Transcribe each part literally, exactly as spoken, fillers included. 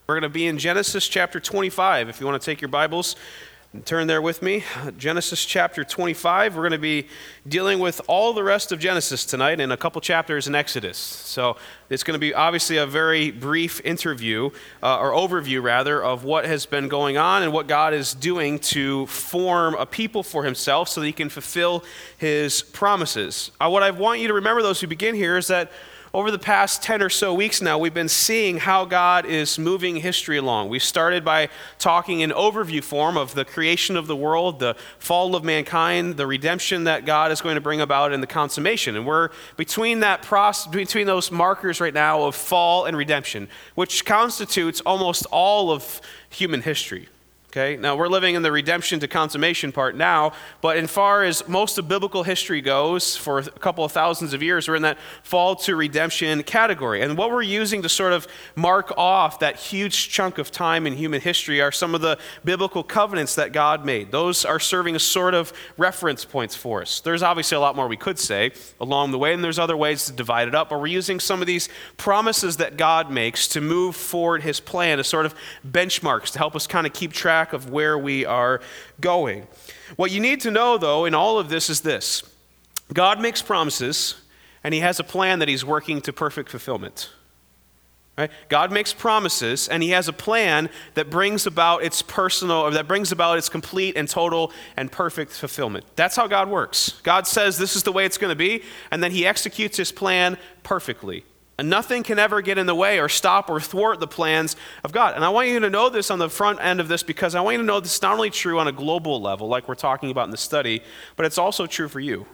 We're going to be in Genesis chapter twenty-five. If you want to take your Bibles and turn there with me. Genesis chapter twenty-five. We're going to be dealing with all the rest of Genesis tonight and a couple chapters in Exodus. So it's going to be obviously a very brief interview, uh, or overview rather, of what has been going on and what God is doing to form a people for himself so that he can fulfill his promises. Uh, what I want you to remember, those who begin here, is that over the past ten or so weeks now, we've been seeing how God is moving history along. We started by talking in overview form of the creation of the world, the fall of mankind, the redemption that God is going to bring about, and the consummation. And we're between that process, between those markers right now of fall and redemption, which constitutes almost all of human history. Okay, now we're living in the redemption to consummation part now, but as far as most of biblical history goes, for a couple of thousands of years, we're in that fall to redemption category. And what we're using to sort of mark off that huge chunk of time in human history are some of the biblical covenants that God made. Those are serving as sort of reference points for us. There's obviously a lot more we could say along the way, and there's other ways to divide it up, but we're using some of these promises that God makes to move forward his plan as sort of benchmarks to help us kind of keep track of where we are going. What you need to know, though, in all of this is this. God makes promises, and he has a plan that he's working to perfect fulfillment. Right? God makes promises, and he has a plan that brings about its personal, or that brings about its complete and total and perfect fulfillment. That's how God works. God says this is the way it's going to be, and then he executes his plan perfectly. And nothing can ever get in the way or stop or thwart the plans of God. And I want you to know this on the front end of this, because I want you to know this is not only true on a global level, like we're talking about in the study, but it's also true for you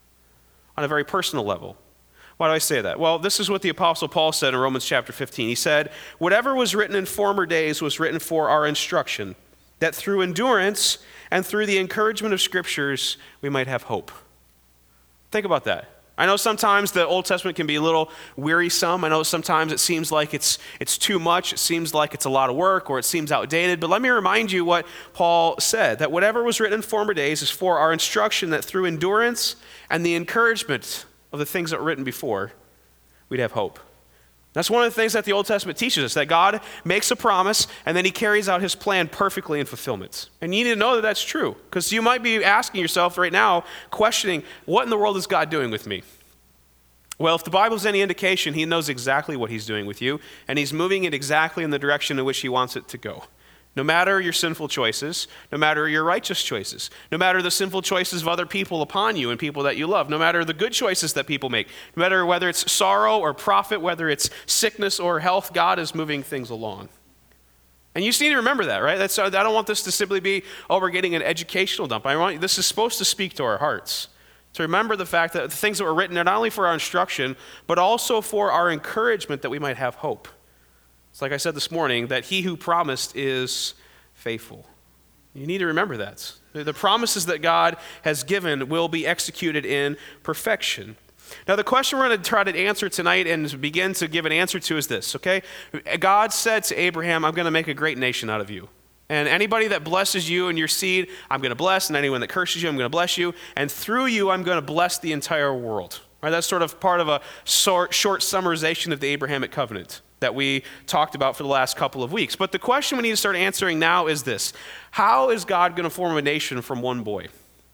on a very personal level. Why do I say that? Well, this is what the Apostle Paul said in Romans chapter fifteen. He said, "Whatever was written in former days was written for our instruction, that through endurance and through the encouragement of scriptures we might have hope." Think about that. I know sometimes the Old Testament can be a little wearisome. I know sometimes it seems like it's it's too much. It seems like it's a lot of work, or it seems outdated. But let me remind you what Paul said, that whatever was written in former days is for our instruction, that through endurance and the encouragement of the things that were written before, we'd have hope. That's one of the things that the Old Testament teaches us, that God makes a promise and then he carries out his plan perfectly in fulfillment. And you need to know that that's true, because you might be asking yourself right now, questioning, what in the world is God doing with me? Well, if the Bible's any indication, he knows exactly what he's doing with you, and he's moving it exactly in the direction in which he wants it to go. No matter your sinful choices, no matter your righteous choices, no matter the sinful choices of other people upon you and people that you love, no matter the good choices that people make, no matter whether it's sorrow or profit, whether it's sickness or health, God is moving things along. And you just need to remember that, right? That's, I don't want this to simply be, oh, we're getting an educational dump. I want this is supposed to speak to our hearts. To remember the fact that the things that were written are not only for our instruction, but also for our encouragement that we might have hope. It's like I said this morning, that he who promised is faithful. You need to remember that. The promises that God has given will be executed in perfection. Now, the question we're going to try to answer tonight and begin to give an answer to is this, okay? God said to Abraham, I'm going to make a great nation out of you. And anybody that blesses you and your seed, I'm going to bless. And anyone that curses you, I'm going to bless you. And through you, I'm going to bless the entire world. Right? That's sort of part of a short, short summarization of the Abrahamic covenant that we talked about for the last couple of weeks. But the question we need to start answering now is this. How is God going to form a nation from one boy?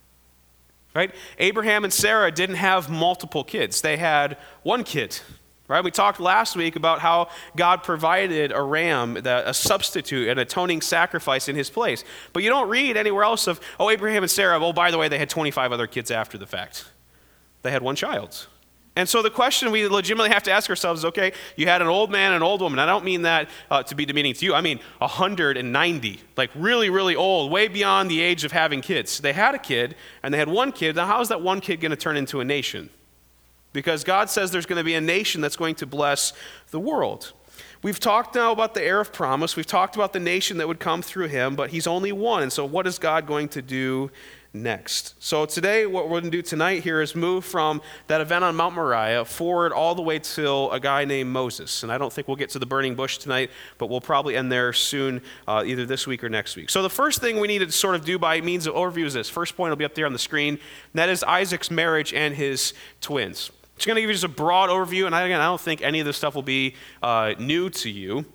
Right? Abraham and Sarah didn't have multiple kids. They had one kid. Right? We talked last week about how God provided a ram, a substitute, an atoning sacrifice in his place. But you don't read anywhere else of, oh, Abraham and Sarah, oh, by the way, they had twenty-five other kids after the fact. They had one child. And so the question we legitimately have to ask ourselves is, okay, you had an old man and an old woman. I don't mean that uh, to be demeaning to you. I mean one hundred ninety, like really, really old, way beyond the age of having kids. They had a kid, and they had one kid. Now, how is that one kid going to turn into a nation? Because God says there's going to be a nation that's going to bless the world. We've talked now about the heir of promise. We've talked about the nation that would come through him, but he's only one. And so what is God going to do next? So today, what we're going to do tonight here is move from that event on Mount Moriah forward all the way till a guy named Moses. And I don't think we'll get to the burning bush tonight, but we'll probably end there soon, uh, either this week or next week. So the first thing we need to sort of do by means of overview is this. First point will be up there on the screen, and that is Isaac's marriage and his twins. Just going to give you just a broad overview, and again, I don't think any of this stuff will be uh, new to you.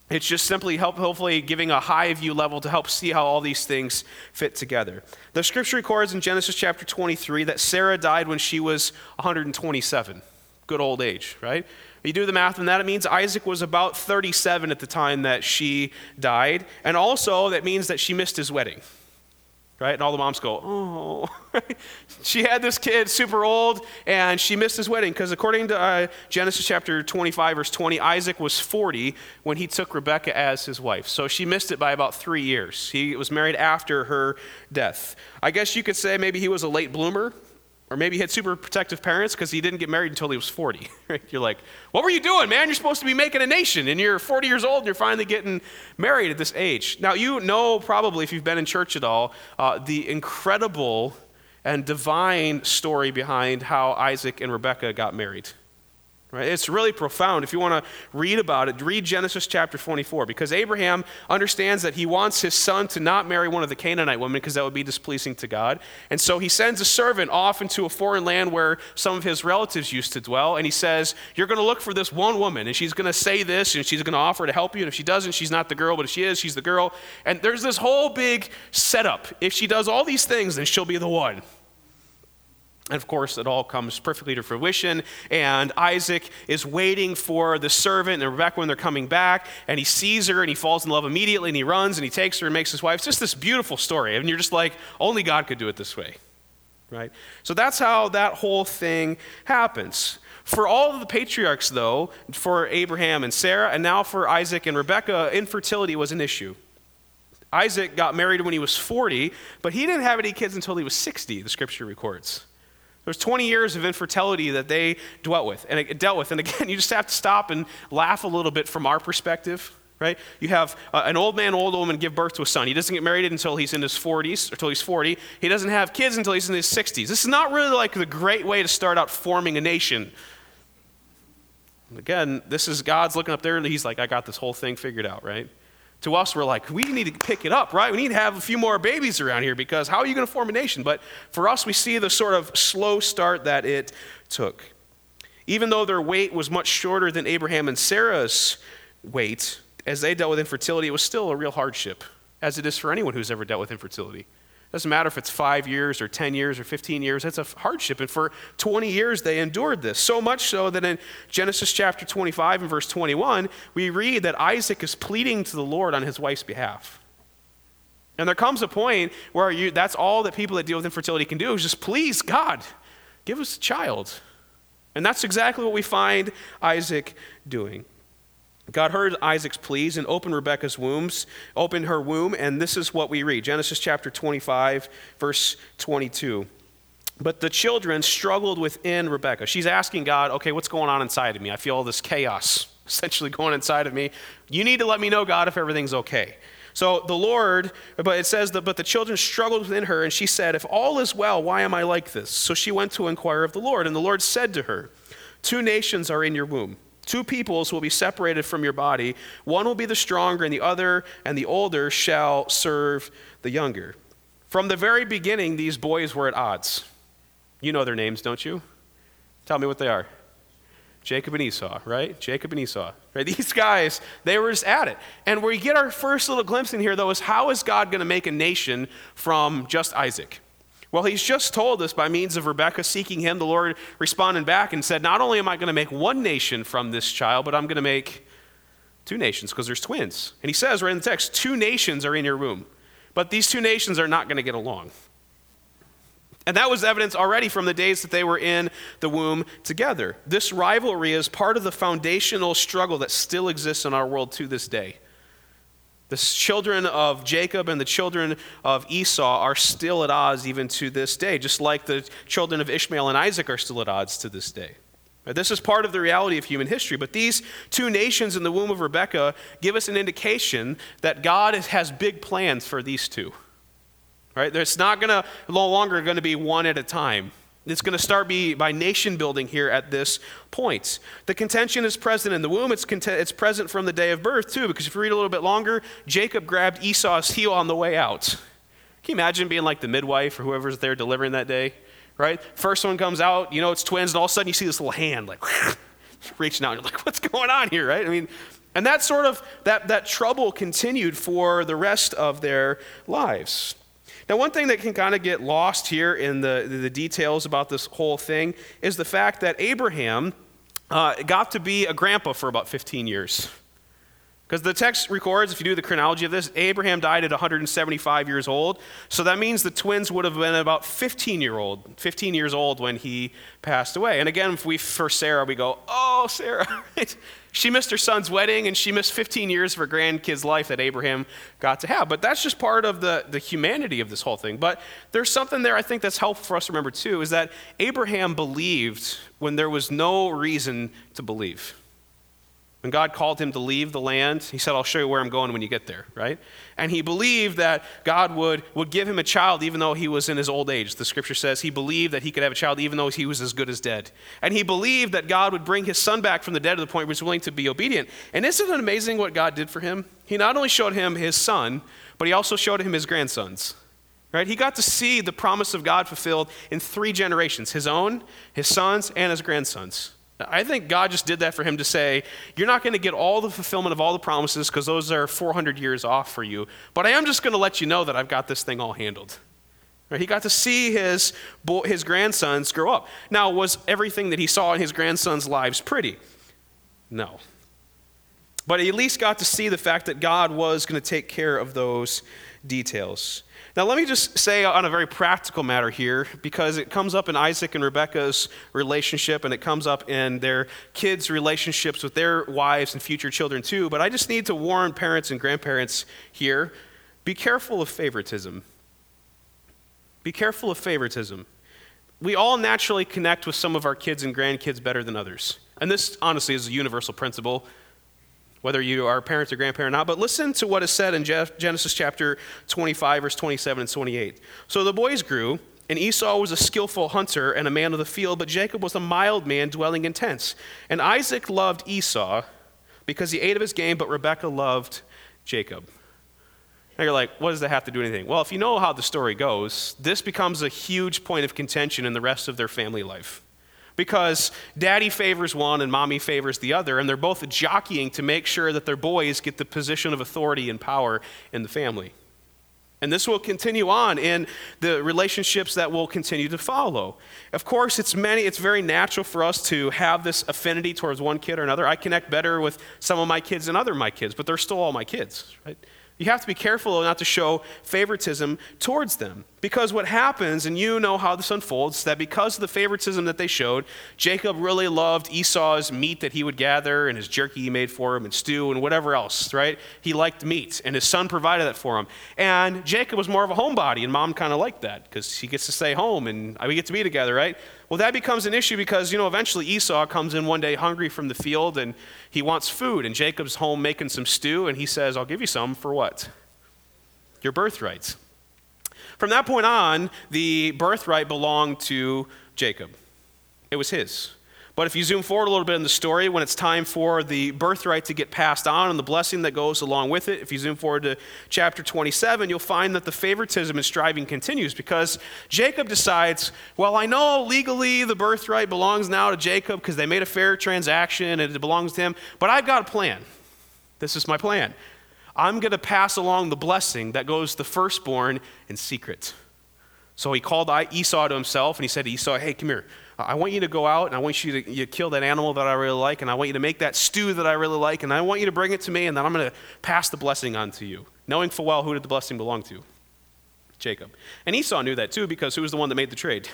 It's just simply help, hopefully giving a high view level to help see how all these things fit together. The scripture records in Genesis chapter twenty-three that Sarah died when she was one hundred twenty-seven. Good old age, right? You do the math on that, it means Isaac was about thirty-seven at the time that she died. And also that means that she missed his wedding. Right? And all the moms go, oh, she had this kid super old and she missed his wedding because according to uh, Genesis chapter twenty-five, verse twenty, Isaac was forty when he took Rebekah as his wife. So she missed it by about three years. He was married after her death. I guess you could say maybe he was a late bloomer, or maybe he had super protective parents because he didn't get married until he was forty. Right? You're like, what were you doing, man? You're supposed to be making a nation, and you're forty years old, and you're finally getting married at this age. Now, you know probably, if you've been in church at all, uh, the incredible and divine story behind how Isaac and Rebekah got married. Right? It's really profound. If you want to read about it, read Genesis chapter twenty-four, because Abraham understands that he wants his son to not marry one of the Canaanite women because that would be displeasing to God. And so he sends a servant off into a foreign land where some of his relatives used to dwell, and he says, you're going to look for this one woman, and she's going to say this, and she's going to offer to help you, and if she doesn't, she's not the girl, but if she is, she's the girl. And there's this whole big setup. If she does all these things, then she'll be the one. And of course, it all comes perfectly to fruition, and Isaac is waiting for the servant and Rebekah when they're coming back, and he sees her, and he falls in love immediately, and he runs, and he takes her and makes his wife. It's just this beautiful story, and you're just like, only God could do it this way, right? So that's how that whole thing happens. For all of the patriarchs, though, for Abraham and Sarah, and now for Isaac and Rebekah, infertility was an issue. Isaac got married when he was forty, but he didn't have any kids until he was sixty, the scripture records. There's twenty years of infertility that they dwelt with, and it dealt with. And again, you just have to stop and laugh a little bit from our perspective, right? You have uh, an old man, old woman give birth to a son. He doesn't get married until he's in his forties, or until he's forty. He doesn't have kids until he's in his sixties. This is not really like the great way to start out forming a nation. Again, this is God's looking up there, and he's like, I got this whole thing figured out, right? To us, we're like, we need to pick it up, right? We need to have a few more babies around here because how are you going to form a nation? But for us, we see the sort of slow start that it took. Even though their wait was much shorter than Abraham and Sarah's wait, as they dealt with infertility, it was still a real hardship, as it is for anyone who's ever dealt with infertility. Doesn't matter if it's five years or ten years or fifteen years, it's a hardship. And for twenty years, they endured this. So much so that in Genesis chapter twenty-five and verse twenty-one, we read that Isaac is pleading to the Lord on his wife's behalf. And there comes a point where you, that's all that people that deal with infertility can do is just, please, God, give us a child. And that's exactly what we find Isaac doing. God heard Isaac's pleas and opened Rebekah's wombs, opened her womb, and this is what we read. Genesis chapter twenty-five, verse twenty-two. But the children struggled within Rebekah. She's asking God, okay, what's going on inside of me? I feel all this chaos essentially going inside of me. You need to let me know, God, if everything's okay. So the Lord, but it says that, but the children struggled within her, and she said, if all is well, why am I like this? So she went to inquire of the Lord, and the Lord said to her, two nations are in your womb. Two peoples will be separated from your body. One will be the stronger, and the other and the older shall serve the younger. From the very beginning, these boys were at odds. You know their names, don't you? Tell me what they are. Jacob and Esau, right? Jacob and Esau. Right? These guys, they were just at it. And where we get our first little glimpse in here, though, is how is God going to make a nation from just Isaac? Well, he's just told us by means of Rebekah seeking him, the Lord responded back and said, not only am I going to make one nation from this child, but I'm going to make two nations because there's twins. And he says right in the text, two nations are in your womb. But these two nations are not going to get along. And that was evidence already from the days that they were in the womb together. This rivalry is part of the foundational struggle that still exists in our world to this day. The children of Jacob and the children of Esau are still at odds even to this day, just like the children of Ishmael and Isaac are still at odds to this day. This is part of the reality of human history, but these two nations in the womb of Rebekah give us an indication that God has big plans for these two. Right? It's not going to no longer going to be one at a time. It's going to start be by nation building here at this point. The contention is present in the womb. It's, cont- it's present from the day of birth too, because if you read a little bit longer, Jacob grabbed Esau's heel on the way out. Can you imagine being like the midwife or whoever's there delivering that day? Right? First one comes out, you know, it's twins, and all of a sudden you see this little hand like reaching out. And you're like, what's going on here? Right? I mean, And that sort of, that, that trouble continued for the rest of their lives. Now, one thing that can kind of get lost here in the, the details about this whole thing is the fact that Abraham uh, got to be a grandpa for about fifteen years. Because the text records, if you do the chronology of this, Abraham died at one hundred seventy-five years old. So that means the twins would have been about fifteen year old, fifteen years old when he passed away. And again, if we, for Sarah, we go, oh, Sarah, right? She missed her son's wedding and she missed fifteen years of her grandkid's life that Abraham got to have. But that's just part of the, the humanity of this whole thing. But there's something there I think that's helpful for us to remember too, is that Abraham believed when there was no reason to believe. When God called him to leave the land, he said, I'll show you where I'm going when you get there, right? And he believed that God would, would give him a child even though he was in his old age. The scripture says he believed that he could have a child even though he was as good as dead. And he believed that God would bring his son back from the dead to the point where he was willing to be obedient. And isn't it amazing what God did for him? He not only showed him his son, but he also showed him his grandsons. Right? He got to see the promise of God fulfilled in three generations, his own, his sons, and his grandsons. I think God just did that for him to say, you're not going to get all the fulfillment of all the promises because those are four hundred years off for you, but I am just going to let you know that I've got this thing all handled. Right? He got to see his, his grandsons grow up. Now, was everything that he saw in his grandsons' lives pretty? No. But he at least got to see the fact that God was going to take care of those details. Now, let me just say on a very practical matter here, because it comes up in Isaac and Rebekah's relationship, and it comes up in their kids' relationships with their wives and future children too, but I just need to warn parents and grandparents here, be careful of favoritism. Be careful of favoritism. We all naturally connect with some of our kids and grandkids better than others. And this, honestly, is a universal principle, whether you are a parent or grandparent or not. But listen to what is said in Genesis chapter twenty-five, verse twenty-seven and twenty-eight. So the boys grew, and Esau was a skillful hunter and a man of the field, but Jacob was a mild man dwelling in tents. And Isaac loved Esau because he ate of his game, but Rebekah loved Jacob. Now you're like, what does that have to do with anything? Well, if you know how the story goes, this becomes a huge point of contention in the rest of their family life. Because daddy favors one and mommy favors the other, and they're both jockeying to make sure that their boys get the position of authority and power in the family. And this will continue on in the relationships that will continue to follow. Of course, it's many, it's very natural for us to have this affinity towards one kid or another. I connect better with some of my kids than other of my kids, but they're still all my kids, right? You have to be careful not to show favoritism towards them. Because what happens, and you know how this unfolds, that because of the favoritism that they showed, Jacob really loved Esau's meat that he would gather and his jerky he made for him and stew and whatever else, right? He liked meat, and his son provided that for him. And Jacob was more of a homebody, and mom kind of liked that because he gets to stay home and we get to be together, right? Well, that becomes an issue because, you know, eventually Esau comes in one day hungry from the field and he wants food, and Jacob's home making some stew, and he says, I'll give you some for what? Your birthright. From that point on, the birthright belonged to Jacob. It was his. But if you zoom forward a little bit in the story, when it's time for the birthright to get passed on and the blessing that goes along with it, if you zoom forward to chapter twenty-seven, you'll find that the favoritism and striving continues because Jacob decides, well, I know legally the birthright belongs now to Jacob because they made a fair transaction and it belongs to him, but I've got a plan. This is my plan. I'm going to pass along the blessing that goes to the firstborn in secret. So he called Esau to himself, and he said to Esau, hey, come here. I want you to go out, and I want you to you kill that animal that I really like, and I want you to make that stew that I really like, and I want you to bring it to me, and then I'm going to pass the blessing on to you, knowing full well who did the blessing belong to? Jacob. And Esau knew that too because who was the one that made the trade?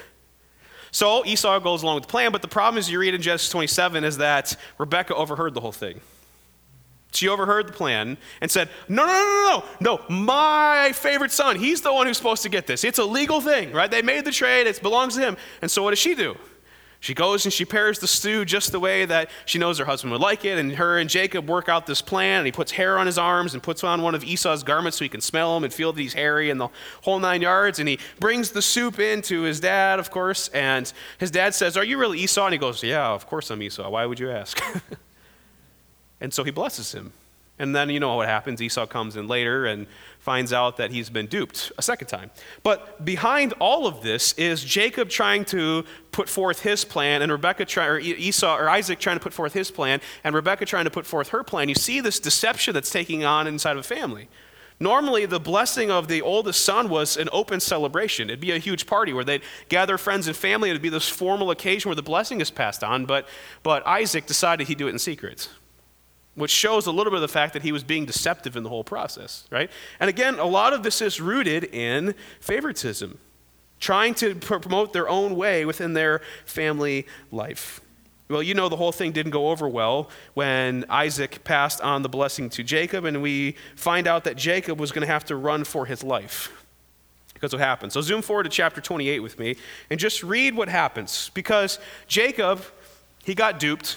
So Esau goes along with the plan, but the problem is you read in Genesis twenty-seven is that Rebekah overheard the whole thing. She overheard the plan and said, no, no, no, no, no, my favorite son, he's the one who's supposed to get this. It's a legal thing, right? They made the trade, it belongs to him. And so what does she do? She goes and she prepares the stew just the way that she knows her husband would like it, and her and Jacob work out this plan, and he puts hair on his arms and puts on one of Esau's garments so he can smell him and feel that he's hairy and the whole nine yards, and he brings the soup in to his dad, of course, and his dad says, are you really Esau? And he goes, yeah, of course I'm Esau. Why would you ask? And so he blesses him. And then you know what happens. Esau comes in later and finds out that he's been duped a second time. But behind all of this is Jacob trying to put forth his plan, and Rebekah try, or Esau or Isaac trying to put forth his plan, and Rebekah trying to put forth her plan. You see this deception that's taking on inside of a family. Normally, the blessing of the oldest son was an open celebration. It'd be a huge party where they'd gather friends and family. It'd be this formal occasion where the blessing is passed on. But, but Isaac decided he'd do it in secret, which shows a little bit of the fact that he was being deceptive in the whole process, right? And again, a lot of this is rooted in favoritism, trying to promote their own way within their family life. Well, you know the whole thing didn't go over well when Isaac passed on the blessing to Jacob, and we find out that Jacob was going to have to run for his life because what happened. So zoom forward to chapter twenty-eight with me and just read what happens. Because Jacob, he got duped.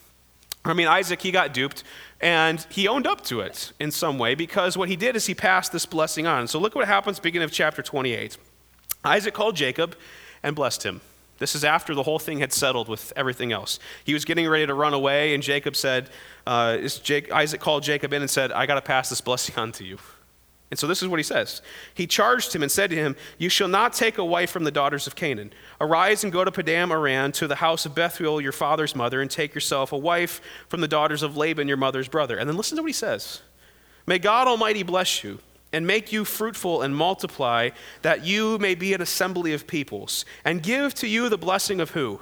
I mean, Isaac, he got duped, and he owned up to it in some way because what he did is he passed this blessing on. So look what happens beginning of chapter twenty-eight. Isaac called Jacob and blessed him. This is after the whole thing had settled with everything else. He was getting ready to run away, and Jacob said, uh, Jake, Isaac called Jacob in and said, I got to pass this blessing on to you. And so this is what he says. He charged him and said to him, you shall not take a wife from the daughters of Canaan. Arise and go to Padam Aram to the house of Bethuel, your father's mother, and take yourself a wife from the daughters of Laban, your mother's brother. And then listen to what he says. May God Almighty bless you and make you fruitful and multiply, that you may be an assembly of peoples, and give to you the blessing of who?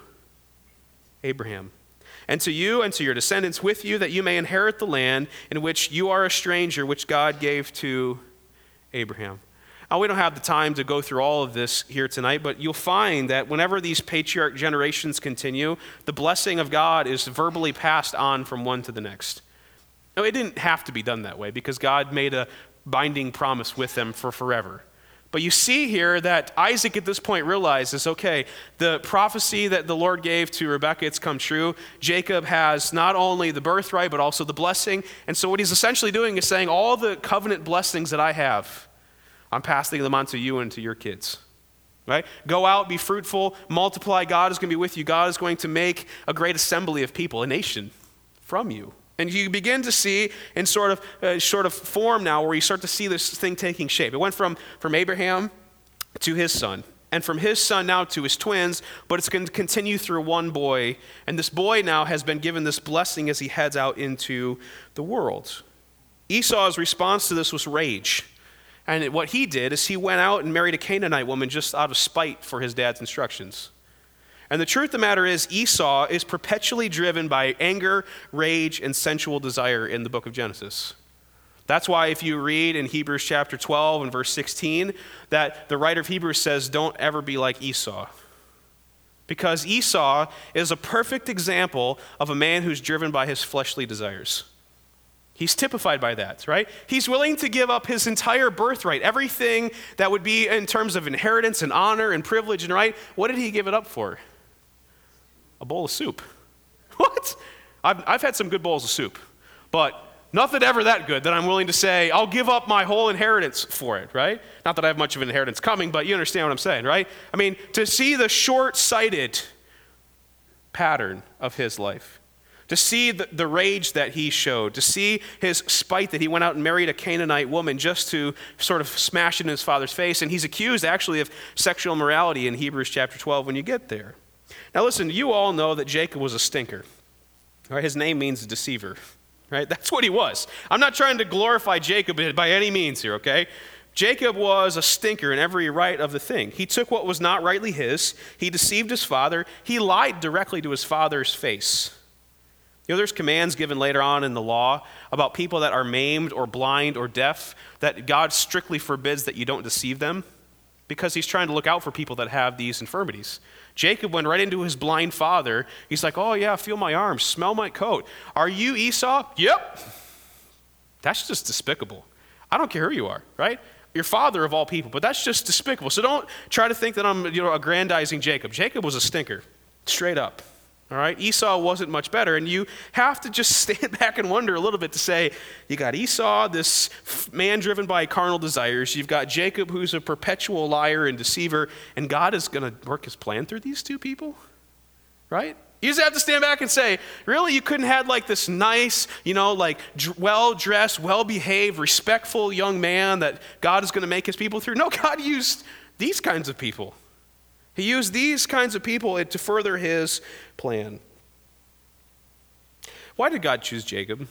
Abraham. And to you and to your descendants with you, that you may inherit the land in which you are a stranger, which God gave to Abraham. Now, we don't have the time to go through all of this here tonight, but you'll find that whenever these patriarch generations continue, the blessing of God is verbally passed on from one to the next. Now, it didn't have to be done that way because God made a binding promise with them for forever. But you see here that Isaac at this point realizes, okay, the prophecy that the Lord gave to Rebekah, it's come true. Jacob has not only the birthright, but also the blessing. And so what he's essentially doing is saying, all the covenant blessings that I have, I'm passing them on to you and to your kids. Right? Go out, be fruitful, multiply. God is going to be with you. God is going to make a great assembly of people, a nation from you. And you begin to see in sort of uh, sort of form now where you start to see this thing taking shape. It went from, from Abraham to his son, and from his son now to his twins, but it's going to continue through one boy. And this boy now has been given this blessing as he heads out into the world. Esau's response to this was rage. And what he did is he went out and married a Canaanite woman just out of spite for his dad's instructions. And the truth of the matter is, Esau is perpetually driven by anger, rage, and sensual desire in the book of Genesis. That's why if you read in Hebrews chapter twelve and verse sixteen, that the writer of Hebrews says, don't ever be like Esau. Because Esau is a perfect example of a man who's driven by his fleshly desires. He's typified by that, right? He's willing to give up his entire birthright, everything that would be in terms of inheritance and honor and privilege and right. What did he give it up for? A bowl of soup. What? I've, I've had some good bowls of soup, but nothing ever that good that I'm willing to say, I'll give up my whole inheritance for it, right? Not that I have much of an inheritance coming, but you understand what I'm saying, right? I mean, to see the short-sighted pattern of his life, to see the, the rage that he showed, to see his spite that he went out and married a Canaanite woman just to sort of smash it in his father's face, and he's accused actually of sexual immorality in Hebrews chapter twelve when you get there. Now listen, you all know that Jacob was a stinker. Right? His name means deceiver. Right? That's what he was. I'm not trying to glorify Jacob by any means here, okay? Jacob was a stinker in every right of the thing. He took what was not rightly his. He deceived his father. He lied directly to his father's face. You know, there's commands given later on in the law about people that are maimed or blind or deaf that God strictly forbids that you don't deceive them because he's trying to look out for people that have these infirmities. Jacob went right into his blind father. He's like, oh yeah, feel my arms, smell my coat. Are you Esau? Yep. That's just despicable. I don't care who you are, right? Your father of all people, but that's just despicable. So don't try to think that I'm, you know, aggrandizing Jacob. Jacob was a stinker, straight up. All right, Esau wasn't much better, and you have to just stand back and wonder a little bit to say, you got Esau, this man driven by carnal desires. You've got Jacob, who's a perpetual liar and deceiver, and God is going to work his plan through these two people, right? You just have to stand back and say, really, you couldn't have like this nice, you know, like well-dressed, well-behaved, respectful young man that God is going to make his people through? No, God used these kinds of people. He used these kinds of people to further his plan. Why did God choose Jacob?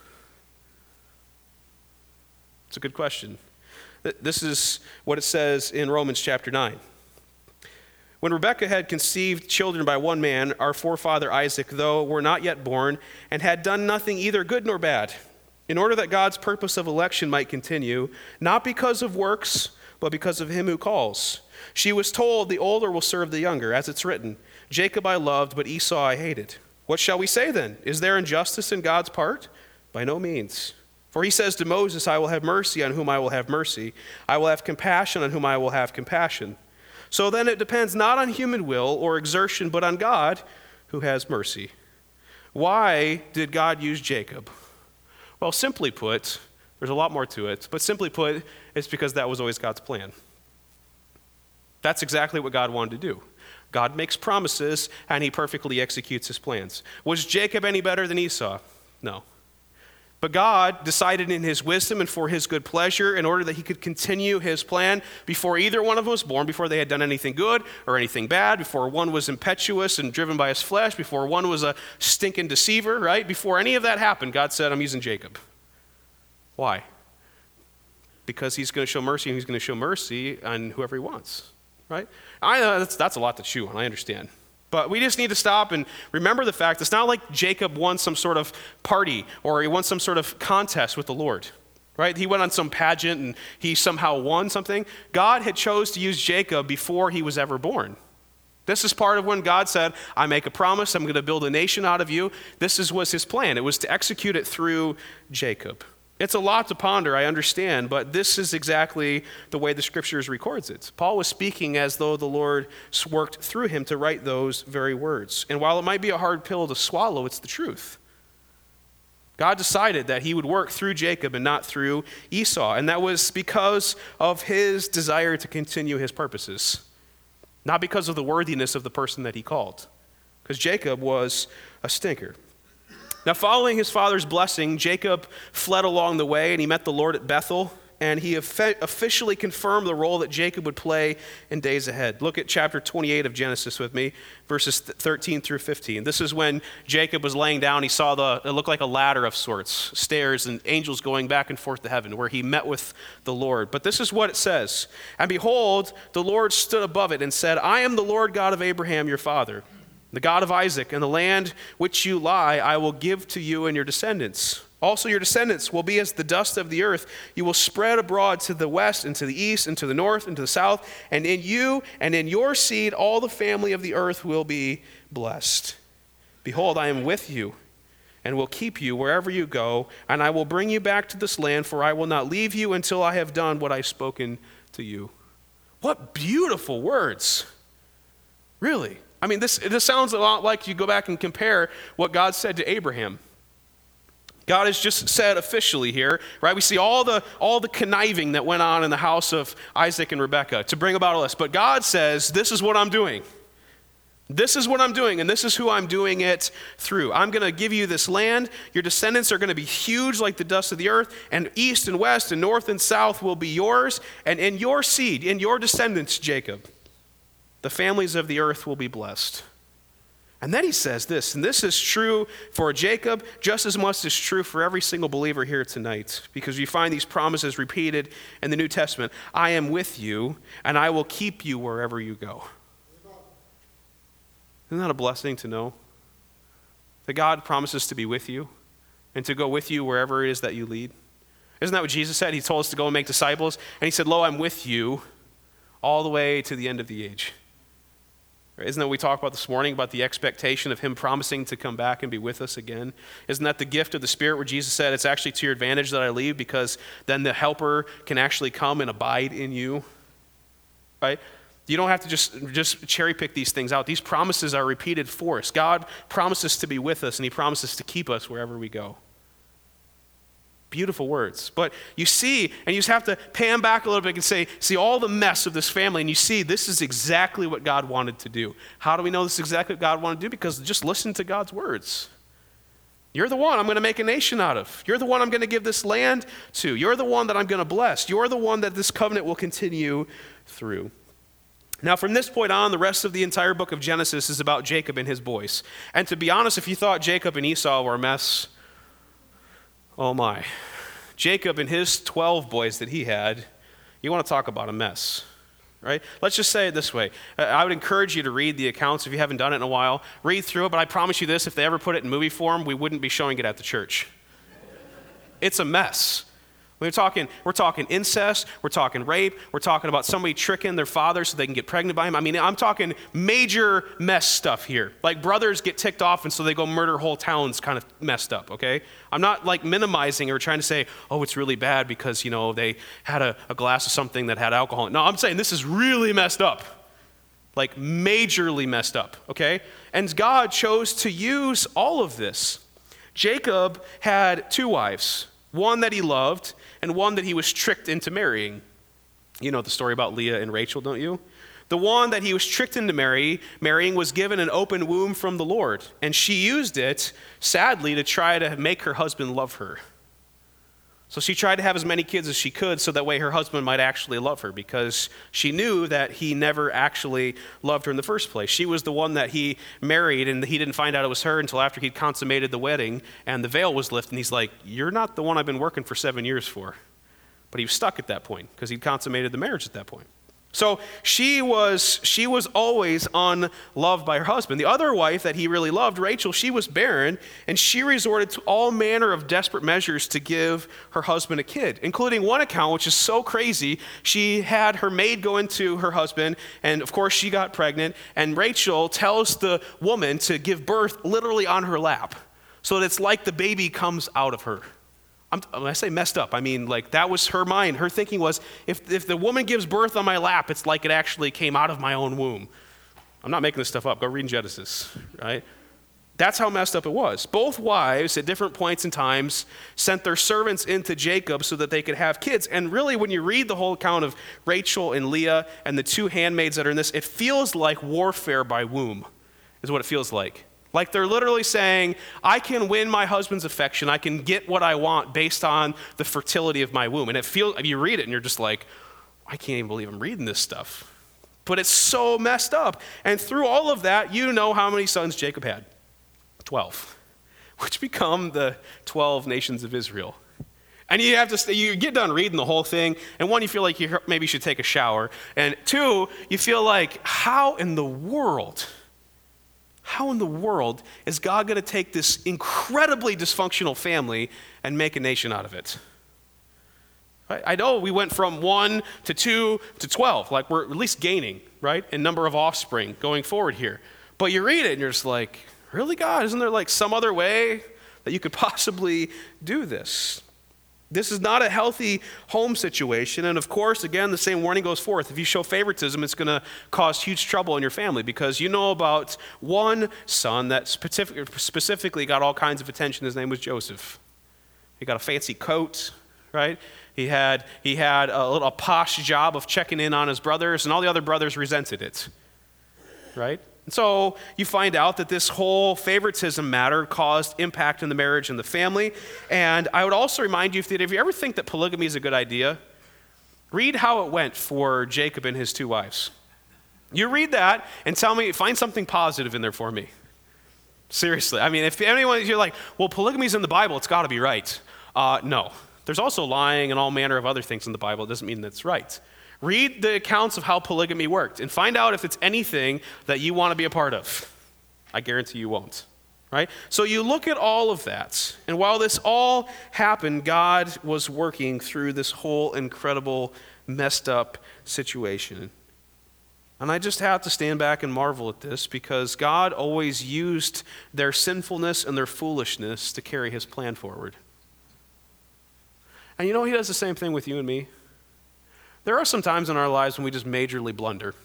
It's a good question. This is what it says in Romans chapter nine. When Rebekah had conceived children by one man, our forefather Isaac, though were not yet born, and had done nothing either good nor bad, in order that God's purpose of election might continue, not because of works, but because of him who calls. She was told, the older will serve the younger, as it's written, Jacob I loved, but Esau I hated. What shall we say then? Is there injustice in God's part? By no means. For he says to Moses, I will have mercy on whom I will have mercy. I will have compassion on whom I will have compassion. So then it depends not on human will or exertion, but on God who has mercy. Why did God use Jacob? Well, simply put, there's a lot more to it, but simply put, it's because that was always God's plan. That's exactly what God wanted to do. God makes promises, and he perfectly executes his plans. Was Jacob any better than Esau? No. But God decided in his wisdom and for his good pleasure, in order that he could continue his plan before either one of them was born, before they had done anything good or anything bad, before one was impetuous and driven by his flesh, before one was a stinking deceiver, right? Before any of that happened, God said, I'm using Jacob. Why? Because he's going to show mercy, and he's going to show mercy on whoever he wants, right? I know that's, that's a lot to chew on, I understand. But we just need to stop and remember the fact it's not like Jacob won some sort of party or he won some sort of contest with the Lord, right? He went on some pageant and he somehow won something. God had chose to use Jacob before he was ever born. This is part of when God said, I make a promise, I'm going to build a nation out of you. This is, was his plan. It was to execute it through Jacob. It's a lot to ponder, I understand, but this is exactly the way the scriptures records it. Paul was speaking as though the Lord worked through him to write those very words. And while it might be a hard pill to swallow, it's the truth. God decided that he would work through Jacob and not through Esau, and that was because of his desire to continue his purposes, not because of the worthiness of the person that he called, because Jacob was a stinker. Now, following his father's blessing, Jacob fled along the way, and he met the Lord at Bethel, and he officially confirmed the role that Jacob would play in days ahead. Look at chapter twenty-eight of Genesis with me, verses thirteen through fifteen. This is when Jacob was laying down. He saw the, it looked like a ladder of sorts, stairs and angels going back and forth to heaven, where he met with the Lord. But this is what it says. And behold, the Lord stood above it and said, I am the Lord God of Abraham, your father, the God of Isaac, and the land which you lie I will give to you and your descendants. Also your descendants will be as the dust of the earth. You will spread abroad to the west and to the east and to the north and to the south. And in you and in your seed all the family of the earth will be blessed. Behold, I am with you and will keep you wherever you go. And I will bring you back to this land, for I will not leave you until I have done what I've spoken to you. What beautiful words. Really. I mean, this, this sounds a lot like you go back and compare what God said to Abraham. God has just said officially here, right? We see all the, all the conniving that went on in the house of Isaac and Rebekah to bring about all this. But God says, this is what I'm doing. This is what I'm doing, and this is who I'm doing it through. I'm going to give you this land. Your descendants are going to be huge like the dust of the earth, and east and west and north and south will be yours. And in your seed, in your descendants, Jacob, the families of the earth will be blessed. And then he says this, and this is true for Jacob just as much as true for every single believer here tonight, because you find these promises repeated in the New Testament. I am with you, and I will keep you wherever you go. Isn't that a blessing to know? That God promises to be with you and to go with you wherever it is that you lead. Isn't that what Jesus said? He told us to go and make disciples, and he said, lo, I'm with you all the way to the end of the age. Isn't that what we talked about this morning, about the expectation of him promising to come back and be with us again? Isn't that the gift of the Spirit where Jesus said, it's actually to your advantage that I leave, because then the helper can actually come and abide in you, right? You don't have to just, just cherry pick these things out. These promises are repeated for us. God promises to be with us, and he promises to keep us wherever we go. Beautiful words. But you see, and you just have to pan back a little bit and say, see all the mess of this family, and you see this is exactly what God wanted to do. How do we know this is exactly what God wanted to do? Because just listen to God's words. You're the one I'm going to make a nation out of. You're the one I'm going to give this land to. You're the one that I'm going to bless. You're the one that this covenant will continue through. Now, from this point on, the rest of the entire book of Genesis is about Jacob and his boys. And to be honest, if you thought Jacob and Esau were a mess, oh my. Jacob and his twelve boys that he had, you want to talk about a mess, right? Let's just say it this way. I would encourage you to read the accounts if you haven't done it in a while. Read through it, but I promise you this, if they ever put it in movie form, we wouldn't be showing it at the church. It's a mess. We're talking, we're talking incest, we're talking rape, we're talking about somebody tricking their father so they can get pregnant by him. I mean, I'm talking major mess stuff here. Like brothers get ticked off and so they go murder whole towns kind of messed up, okay? I'm not like minimizing or trying to say, oh, it's really bad because, you know, they had a, a glass of something that had alcohol. No, I'm saying this is really messed up. Like majorly messed up, okay? And God chose to use all of this. Jacob had two wives, one that he loved and one that he was tricked into marrying. You know the story about Leah and Rachel, don't you? The one that he was tricked into marry, marrying was given an open womb from the Lord, and she used it, sadly, to try to make her husband love her. So she tried to have as many kids as she could so that way her husband might actually love her, because she knew that he never actually loved her in the first place. She was the one that he married, and he didn't find out it was her until after he'd consummated the wedding and the veil was lifted, and he's like, you're not the one I've been working for seven years for. But he was stuck at that point because he'd consummated the marriage at that point. So she was she was always unloved by her husband. The other wife that he really loved, Rachel, she was barren, and she resorted to all manner of desperate measures to give her husband a kid, including one account, which is so crazy. She had her maid go into her husband, and of course she got pregnant, and Rachel tells the woman to give birth literally on her lap, so that it's like the baby comes out of her. I'm, when I say messed up, I mean like that was her mind. Her thinking was, if, if the woman gives birth on my lap, it's like it actually came out of my own womb. I'm not making this stuff up. Go read in Genesis, right? That's how messed up it was. Both wives at different points in times sent their servants into Jacob so that they could have kids. And really, when you read the whole account of Rachel and Leah and the two handmaids that are in this, it feels like warfare by womb is what it feels like. Like they're literally saying, I can win my husband's affection. I can get what I want based on the fertility of my womb. And it feels, you read it and you're just like, I can't even believe I'm reading this stuff. But it's so messed up. And through all of that, you know how many sons Jacob had. twelve, which become the twelve nations of Israel. And you have to stay, you get done reading the whole thing, and one, you feel like you maybe should take a shower. And two, you feel like, how in the world... How in the world is God going to take this incredibly dysfunctional family and make a nation out of it? I know we went from one to two to twelve, like we're at least gaining, right, in number of offspring going forward here. But you read it and you're just like, really, God? Isn't there like some other way that you could possibly do this? This is not a healthy home situation. And of course, again, the same warning goes forth. If you show favoritism, it's going to cause huge trouble in your family, because you know about one son that specific, specifically got all kinds of attention. His name was Joseph. He got a fancy coat, right? He had, he had a little a posh job of checking in on his brothers, and all the other brothers resented it, right? And so you find out that this whole favoritism matter caused impact in the marriage and the family. And I would also remind you, that if you ever think that polygamy is a good idea, read how it went for Jacob and his two wives. You read that and tell me, find something positive in there for me. Seriously. I mean, if anyone, you're like, well, polygamy's in the Bible, it's got to be right. Uh, no. There's also lying and all manner of other things in the Bible. It doesn't mean that's right. Read the accounts of how polygamy worked and find out if it's anything that you want to be a part of. I guarantee you won't, right? So you look at all of that, and while this all happened, God was working through this whole incredible, messed up situation. And I just have to stand back and marvel at this, because God always used their sinfulness and their foolishness to carry his plan forward. And you know, he does the same thing with you and me. There are some times in our lives when we just majorly blunder.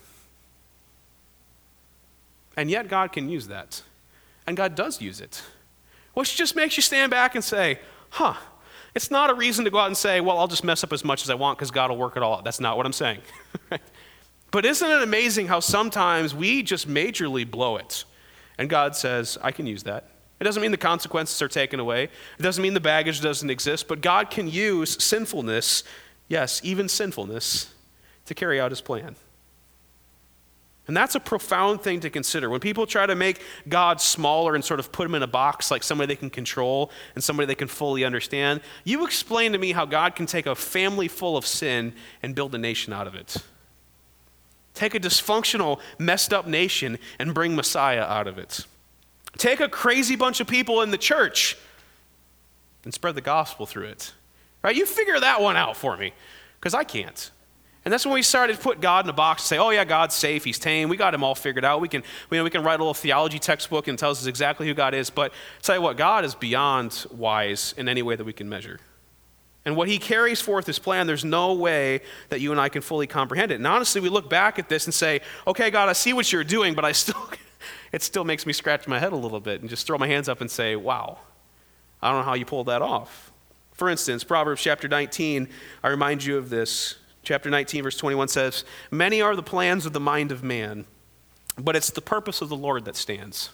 And yet God can use that. And God does use it. Which just makes you stand back and say, huh, It's not a reason to go out and say, well, I'll just mess up as much as I want because God will work it all out. That's not what I'm saying. Right? But isn't it amazing how sometimes we just majorly blow it? And God says, I can use that. It doesn't mean the consequences are taken away. It doesn't mean the baggage doesn't exist, but God can use sinfulness, yes, even sinfulness, to carry out his plan. And that's a profound thing to consider. When people try to make God smaller and sort of put him in a box like somebody they can control and somebody they can fully understand, you explain to me how God can take a family full of sin and build a nation out of it. Take a dysfunctional, messed up nation and bring Messiah out of it. Take a crazy bunch of people in the church and spread the gospel through it. Right? You figure that one out for me, because I can't. And that's when we started to put God in a box and say, oh yeah, God's safe, he's tame, we got him all figured out. We can, you know, we can write a little theology textbook and tell us exactly who God is. But I'll tell you what, God is beyond wise in any way that we can measure. And what he carries forth his plan, there's no way that you and I can fully comprehend it. And honestly, we look back at this and say, okay, God, I see what you're doing, but I still, it still makes me scratch my head a little bit and just throw my hands up and say, wow, I don't know how you pulled that off. For instance, Proverbs chapter nineteen, I remind you of this. Chapter nineteen, verse twenty-one says, many are the plans of the mind of man, but it's the purpose of the Lord that stands.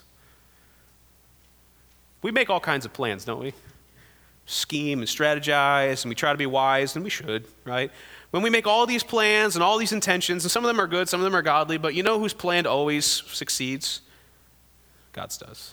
We make all kinds of plans, don't we? Scheme and strategize, and we try to be wise, and we should, right? When we make all these plans and all these intentions, and some of them are good, some of them are godly, but you know whose plan always succeeds? God's does.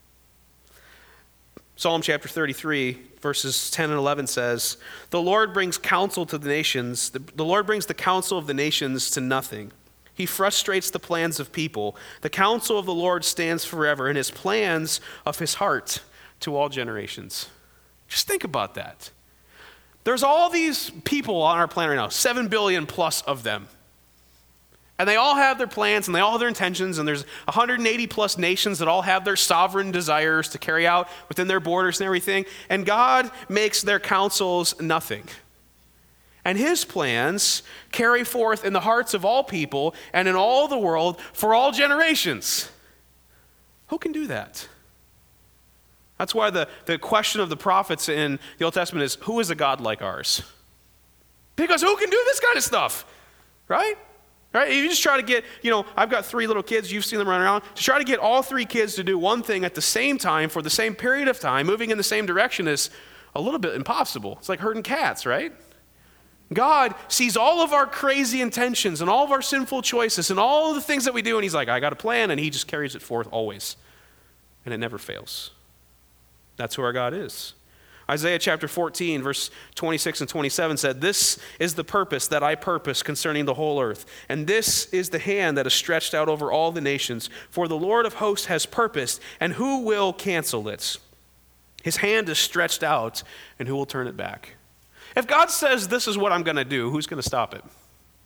Psalm chapter thirty-three, verses ten and eleven says, the Lord brings counsel to the nations. The, the Lord brings the counsel of the nations to nothing. He frustrates the plans of people. The counsel of the Lord stands forever, and his plans of his heart to all generations. Just think about that. There's all these people on our planet right now, seven billion plus of them. And they all have their plans and they all have their intentions, and there's one hundred eighty plus nations that all have their sovereign desires to carry out within their borders and everything. And God makes their counsels nothing. And his plans carry forth in the hearts of all people and in all the world for all generations. Who can do that? That's why the, the question of the prophets in the Old Testament is, who is a God like ours? Because who can do this kind of stuff, right? Right? If you just try to get, you know, I've got three little kids, you've seen them run around, to try to get all three kids to do one thing at the same time for the same period of time, moving in the same direction, is a little bit impossible. It's like herding cats, right? God sees all of our crazy intentions and all of our sinful choices and all of the things that we do, and he's like, I got a plan, and he just carries it forth always. And it never fails. That's who our God is. Isaiah chapter fourteen, verse twenty-six and twenty-seven said, this is the purpose that I purpose concerning the whole earth, and this is the hand that is stretched out over all the nations. For the Lord of hosts has purposed, and who will cancel it? His hand is stretched out, and who will turn it back? If God says this is what I'm going to do, who's going to stop it?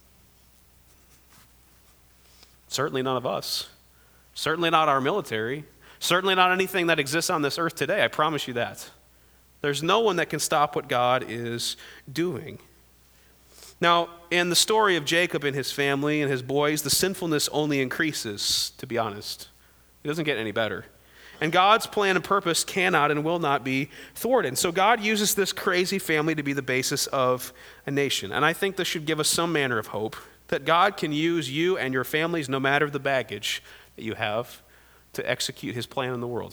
Certainly none of us. Certainly not our military. Certainly not anything that exists on this earth today. I promise you that. There's no one that can stop what God is doing. Now, in the story of Jacob and his family and his boys, the sinfulness only increases, to be honest. It doesn't get any better. And God's plan and purpose cannot and will not be thwarted. So God uses this crazy family to be the basis of a nation. And I think this should give us some manner of hope that God can use you and your families, no matter the baggage that you have, to execute his plan in the world.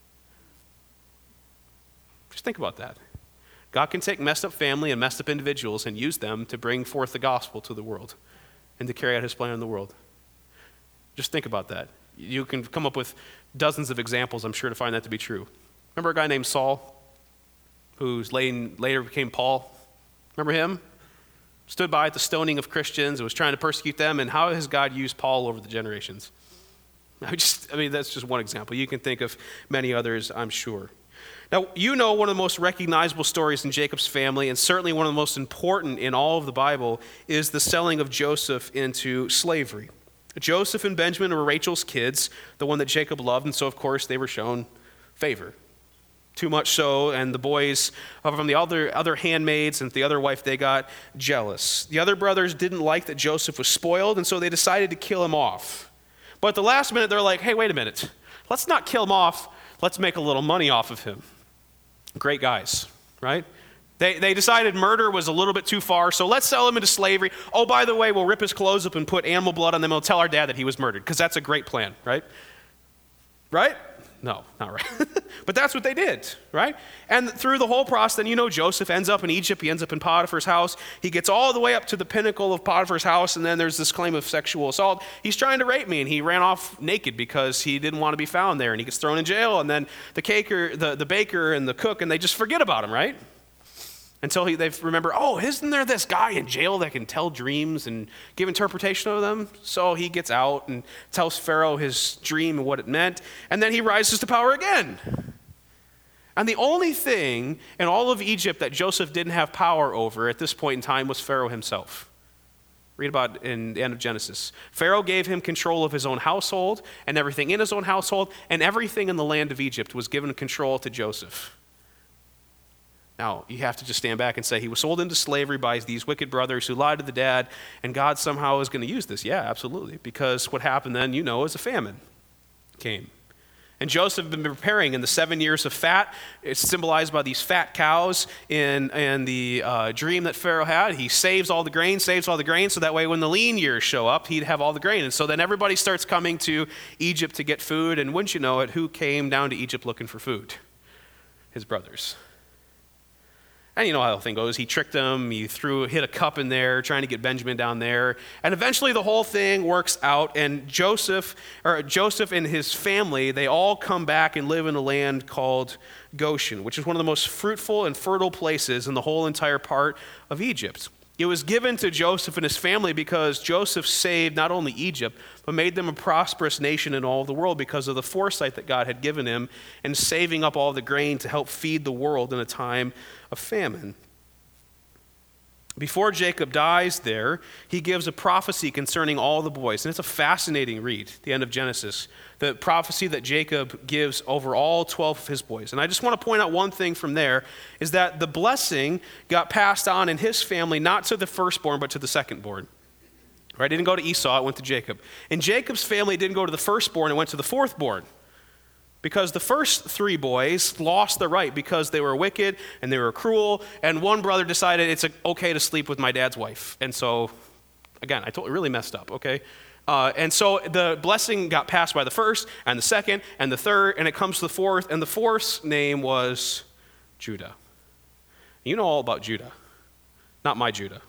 Just think about that. God can take messed up family and messed up individuals and use them to bring forth the gospel to the world and to carry out his plan in the world. Just think about that. You can come up with dozens of examples, I'm sure, to find that to be true. Remember a guy named Saul, who later became Paul? Remember him? Stood by at the stoning of Christians and was trying to persecute them, and how has God used Paul over the generations? I just, I mean, that's just one example. You can think of many others, I'm sure. Now, you know one of the most recognizable stories in Jacob's family, and certainly one of the most important in all of the Bible, is the selling of Joseph into slavery. Joseph and Benjamin were Rachel's kids, the one that Jacob loved, and so, of course, they were shown favor. Too much so, and the boys from the other, other handmaids and the other wife, they got jealous. The other brothers didn't like that Joseph was spoiled, and so they decided to kill him off. But at the last minute, they're like, hey, wait a minute. Let's not kill him off. Let's make a little money off of him. Great guys, right? They, they decided murder was a little bit too far, so let's sell him into slavery. Oh, by the way, we'll rip his clothes up and put animal blood on them. We'll tell our dad that he was murdered, because that's a great plan, right? Right? No, not right. But that's what they did, right? And through the whole process, then you know Joseph ends up in Egypt. He ends up in Potiphar's house. He gets all the way up to the pinnacle of Potiphar's house, and then there's this claim of sexual assault. He's trying to rape me, and he ran off naked because he didn't want to be found there, and he gets thrown in jail, and then the caker, the, the baker and the cook, and they just forget about him, right? Until he, they remember, oh, isn't there this guy in jail that can tell dreams and give interpretation of them? So he gets out and tells Pharaoh his dream and what it meant, and then he rises to power again. And the only thing in all of Egypt that Joseph didn't have power over at this point in time was Pharaoh himself. Read about it in the end of Genesis. Pharaoh gave him control of his own household and everything in his own household, and everything in the land of Egypt was given control to Joseph. Now, you have to just stand back and say he was sold into slavery by these wicked brothers who lied to the dad, and God somehow is going to use this. Yeah, absolutely. Because what happened then, you know, is a famine came. And Joseph had been preparing in the seven years of fat. It's symbolized by these fat cows in, in the uh, dream that Pharaoh had. He saves all the grain, saves all the grain, so that way when the lean years show up, he'd have all the grain. And so then everybody starts coming to Egypt to get food, and wouldn't you know it, who came down to Egypt looking for food? His brothers. And you know how the thing goes. He tricked them. He threw, hit a cup in there, trying to get Benjamin down there. And eventually the whole thing works out. And Joseph, or Joseph and his family, they all come back and live in a land called Goshen, which is one of the most fruitful and fertile places in the whole entire part of Egypt. It was given to Joseph and his family because Joseph saved not only Egypt, but made them a prosperous nation in all the world because of the foresight that God had given him in saving up all the grain to help feed the world in a time of famine. Before Jacob dies there, he gives a prophecy concerning all the boys. And it's a fascinating read, the end of Genesis, the prophecy that Jacob gives over all twelve of his boys. And I just want to point out one thing from there, is that the blessing got passed on in his family, not to the firstborn, but to the secondborn. Right? It didn't go to Esau, it went to Jacob. And Jacob's family didn't go to the firstborn, it went to the fourthborn. Because the first three boys lost the right because they were wicked and they were cruel, and one brother decided it's okay to sleep with my dad's wife. And so, again, I told you, really messed up, okay? Uh, and so the blessing got passed by the first and the second and the third, and it comes to the fourth, and the fourth's name was Judah. You know all about Judah. Not my Judah.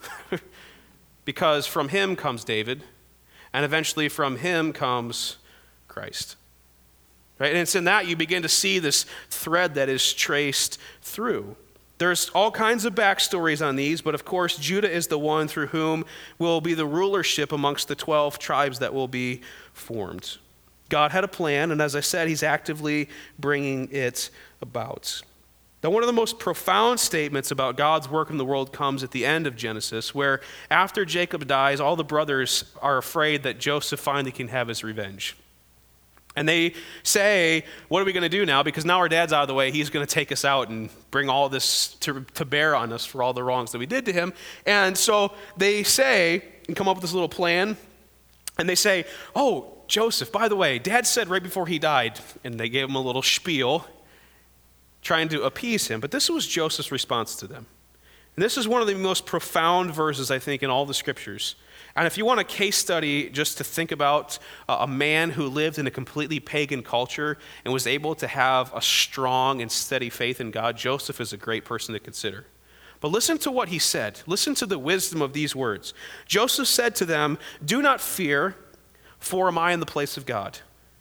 Because from him comes David, and eventually from him comes Christ. Right? And it's in that you begin to see this thread that is traced through. There's all kinds of backstories on these, but of course, Judah is the one through whom will be the rulership amongst the twelve tribes that will be formed. God had a plan, and as I said, he's actively bringing it about. Now, one of the most profound statements about God's work in the world comes at the end of Genesis, where after Jacob dies, all the brothers are afraid that Joseph finally can have his revenge. And they say, what are we going to do now? Because now our dad's out of the way. He's going to take us out and bring all this to, to bear on us for all the wrongs that we did to him. And so they say, and come up with this little plan, and they say, oh, Joseph, by the way, Dad said right before he died, and they gave him a little spiel, trying to appease him. But this was Joseph's response to them. And this is one of the most profound verses, I think, in all the scriptures. And if you want a case study just to think about a man who lived in a completely pagan culture and was able to have a strong and steady faith in God, Joseph is a great person to consider. But listen to what he said. Listen to the wisdom of these words. Joseph said to them, "Do not fear, for am I in the place of God?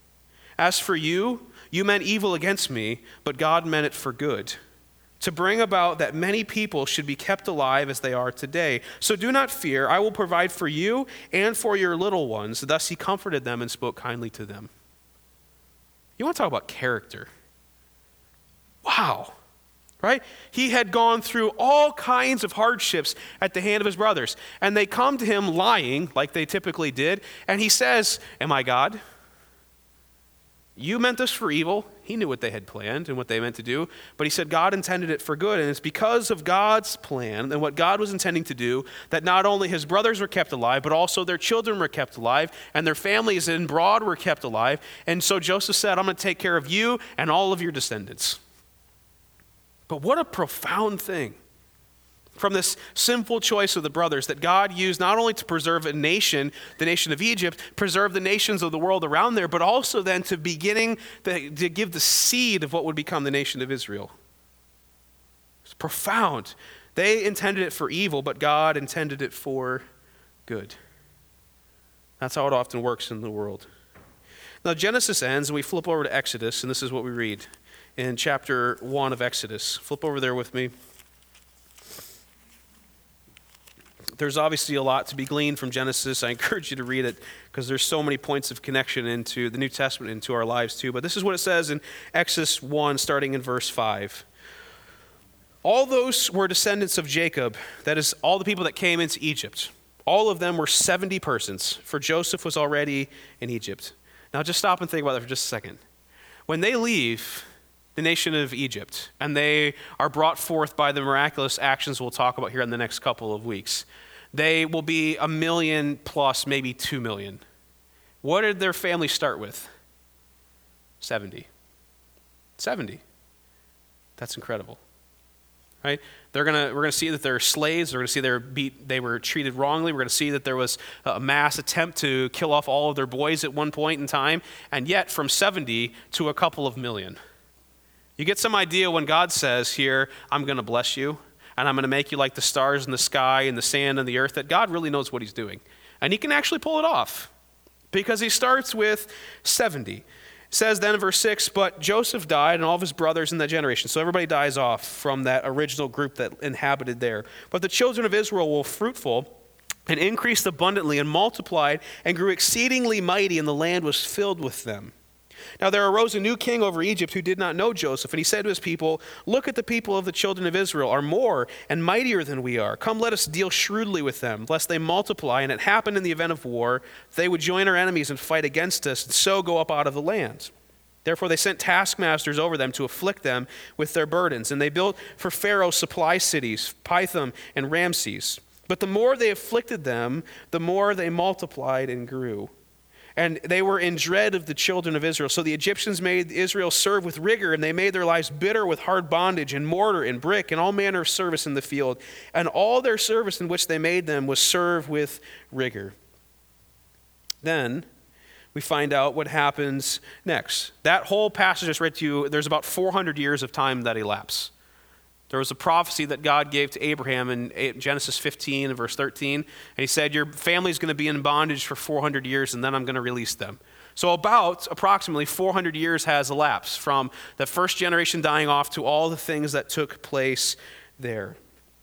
As for you, you meant evil against me, but God meant it for good, to bring about that many people should be kept alive as they are today. So do not fear, I will provide for you and for your little ones." Thus he comforted them and spoke kindly to them. You want to talk about character? Wow, right? He had gone through all kinds of hardships at the hand of his brothers, and they come to him lying, like they typically did, and he says, "Am I God? You meant this for evil." He knew what they had planned and what they meant to do, but he said God intended it for good, and it's because of God's plan and what God was intending to do that not only his brothers were kept alive, but also their children were kept alive, and their families in broad were kept alive. And so Joseph said, "I'm going to take care of you and all of your descendants." But what a profound thing. from this sinful choice of the brothers that God used not only to preserve a nation, the nation of Egypt, preserve the nations of the world around there, but also then to beginning the, to give the seed of what would become the nation of Israel. It's profound. They intended it for evil, but God intended it for good. That's how it often works in the world. Now Genesis ends, and we flip over to Exodus, and this is what we read in chapter one of Exodus. Flip over there with me. There's obviously a lot to be gleaned from Genesis. I encourage you to read it because there's so many points of connection into the New Testament, into our lives too. But this is what it says in Exodus one, starting in verse five. All those were descendants of Jacob, that is, all the people that came into Egypt. All of them were seventy persons, for Joseph was already in Egypt. Now just stop and think about that for just a second. When they leave the nation of Egypt, and they are brought forth by the miraculous actions we'll talk about here in the next couple of weeks, they will be a million plus, maybe two million. What did their family start with? seventy. seventy. That's incredible. Right? They're gonna we're gonna see that they're slaves. We're gonna see they were beat, they were treated wrongly. We're gonna see that there was a mass attempt to kill off all of their boys at one point in time, and yet from seventy to a couple of million. You get some idea when God says here, I'm gonna bless you, and I'm gonna make you like the stars in the sky and the sand and the earth, that God really knows what he's doing. And he can actually pull it off. Because he starts with seventy. It says then in verse six, but Joseph died and all of his brothers in that generation. So everybody dies off from that original group that inhabited there. But the children of Israel were fruitful and increased abundantly and multiplied and grew exceedingly mighty, and the land was filled with them. Now there arose a new king over Egypt who did not know Joseph, and he said to his people, look at the people of the children of Israel are more and mightier than we are. Come, let us deal shrewdly with them, lest they multiply, and it happen in the event of war, they would join our enemies and fight against us, and so go up out of the land. Therefore they sent taskmasters over them to afflict them with their burdens, and they built for Pharaoh supply cities, Pithom and Ramses. But the more they afflicted them, the more they multiplied and grew. And they were in dread of the children of Israel. So the Egyptians made Israel serve with rigor, and they made their lives bitter with hard bondage and mortar and brick and all manner of service in the field. And all their service in which they made them was served with rigor. Then we find out what happens next. That whole passage I just read to you, there's about four hundred years of time that elapse. There was a prophecy that God gave to Abraham in Genesis fifteen and verse thirteen. And he said, your family's going to be in bondage for four hundred years, and then I'm going to release them. So about approximately four hundred years has elapsed from the first generation dying off to all the things that took place there.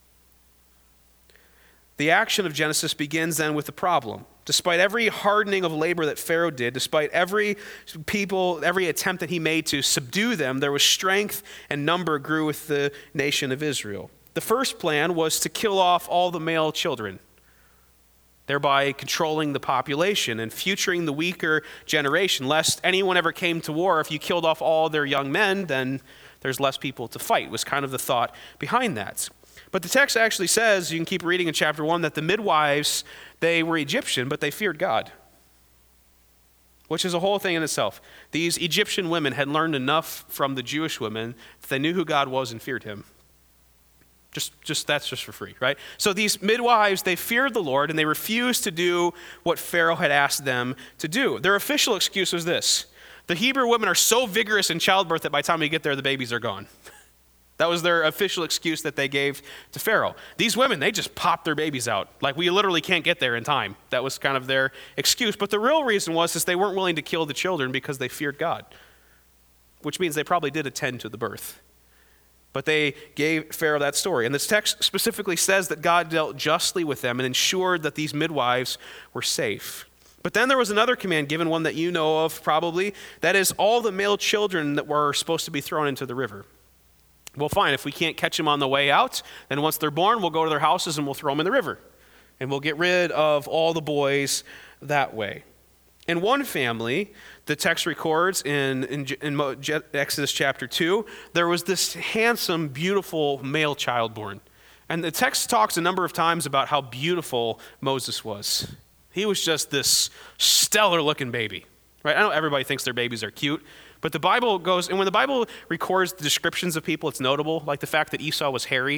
The action of Genesis begins then with the problem. Despite every hardening of labor that Pharaoh did, despite every people, every attempt that he made to subdue them, there was strength and number grew with the nation of Israel. The first plan was to kill off all the male children, thereby controlling the population and futuring the weaker generation, lest anyone ever came to war. If you killed off all their young men, then there's less people to fight, was kind of the thought behind that. But the text actually says, you can keep reading in chapter one, that the midwives, they were Egyptian, but they feared God, which is a whole thing in itself. These Egyptian women had learned enough from the Jewish women that they knew who God was and feared him. Just, just that's just for free, right? So these midwives, they feared the Lord, and they refused to do what Pharaoh had asked them to do. Their official excuse was this: the Hebrew women are so vigorous in childbirth that by the time we get there, the babies are gone. That was their official excuse that they gave to Pharaoh. These women, they just pop their babies out. Like, we literally can't get there in time. That was kind of their excuse. But the real reason was is they weren't willing to kill the children because they feared God, which means they probably did attend to the birth. But they gave Pharaoh that story. And this text specifically says that God dealt justly with them and ensured that these midwives were safe. But then there was another command given, one that you know of probably, that is all the male children that were supposed to be thrown into the river. Well, fine, if we can't catch them on the way out, then once they're born, we'll go to their houses and we'll throw them in the river. And we'll get rid of all the boys that way. In one family, the text records in, in, in Exodus chapter two, there was this handsome, beautiful male child born. And the text talks a number of times about how beautiful Moses was. He was just this stellar-looking baby. Right? I know everybody thinks their babies are cute, but the Bible goes, and when the Bible records the descriptions of people, it's notable, like the fact that Esau was hairy.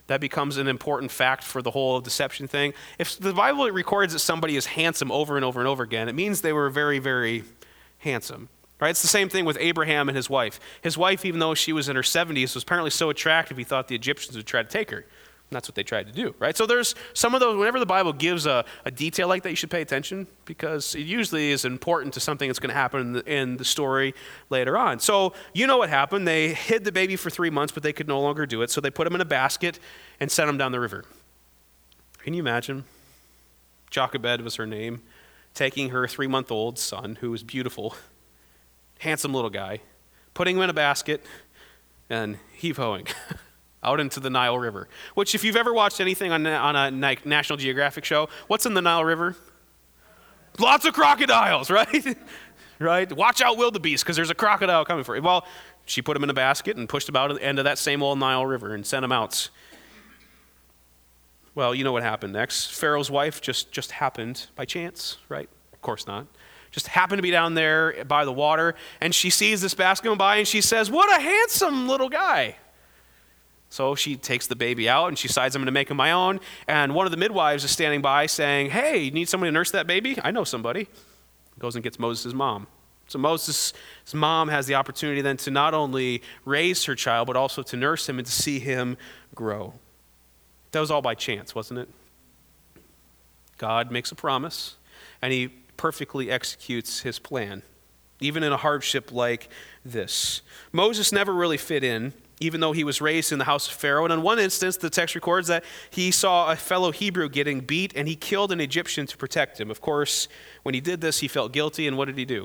That becomes an important fact for the whole deception thing. If the Bible records that somebody is handsome over and over and over again, it means they were very, very handsome. Right? It's the same thing with Abraham and his wife. His wife, even though she was in her seventies, was apparently so attractive he thought the Egyptians would try to take her. And that's what they tried to do, right? So there's some of those, whenever the Bible gives a, a detail like that, you should pay attention because it usually is important to something that's going to happen in the, in the story later on. So you know what happened. They hid the baby for three months, but they could no longer do it. So they put him in a basket and sent him down the river. Can you imagine? Jochebed was her name, taking her three-month-old son, who was beautiful, handsome little guy, putting him in a basket and heave-hoeing out into the Nile River, which if you've ever watched anything on, on a National Geographic show, what's in the Nile River? Lots of crocodiles, right? Right? Watch out, wildebeest, because there's a crocodile coming for you. Well, she put him in a basket and pushed him out at the end of that same old Nile River and sent him out. Well, you know what happened next. Pharaoh's wife just, just happened by chance, right? Of course not. Just happened to be down there by the water, and she sees this basket going by, and she says, "What a handsome little guy." So she takes the baby out and she decides, "I'm going to make him my own." And one of the midwives is standing by saying, "Hey, you need somebody to nurse that baby? I know somebody." Goes and gets Moses' mom. So Moses' mom has the opportunity then to not only raise her child, but also to nurse him and to see him grow. That was all by chance, wasn't it? God makes a promise and he perfectly executes his plan, even in a hardship like this. Moses never really fit in, even though he was raised in the house of Pharaoh. And in one instance, the text records that he saw a fellow Hebrew getting beat, and he killed an Egyptian to protect him. Of course, when he did this, he felt guilty, and what did he do?